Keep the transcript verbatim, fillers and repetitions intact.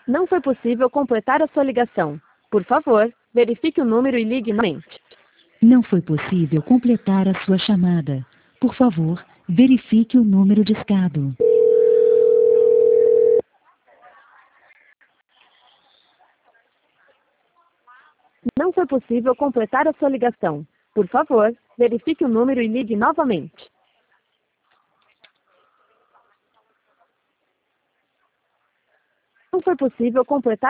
Não foi possível completar a sua ligação. Por favor, verifique o número e ligue novamente. Não foi possível completar a sua chamada. Por favor, verifique o número discado. Não foi possível completar a sua ligação. Por favor, verifique o número e ligue novamente. Não foi possível completar